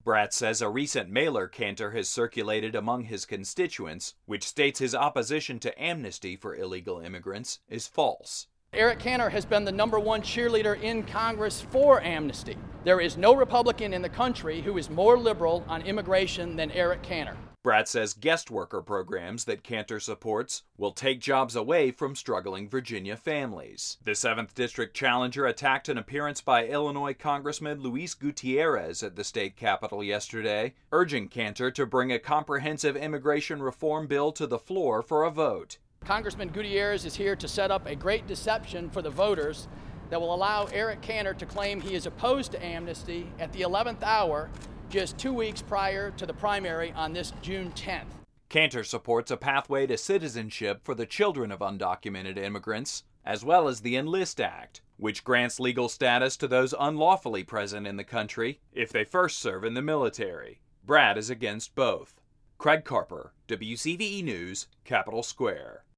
Bratz says a recent mailer Cantor has circulated among his constituents, which states his opposition to amnesty for illegal immigrants, is false. Eric Cantor has been the #1 cheerleader in Congress for amnesty. There is no Republican in the country who is more liberal on immigration than Eric Cantor. Bratz says guest worker programs that Cantor supports will take jobs away from struggling Virginia families. The 7th District challenger attacked an appearance by Illinois Congressman Luis Gutierrez at the state capitol yesterday, urging Cantor to bring a comprehensive immigration reform bill to the floor for a vote. Congressman Gutierrez is here to set up a great deception for the voters that will allow Eric Cantor to claim he is opposed to amnesty at the 11th hour, just 2 weeks prior to the primary on this June 10th. Cantor supports a pathway to citizenship for the children of undocumented immigrants, as well as the Enlist Act, which grants legal status to those unlawfully present in the country if they first serve in the military. Bratz is against both. Craig Carper, WCVE News, Capitol Square.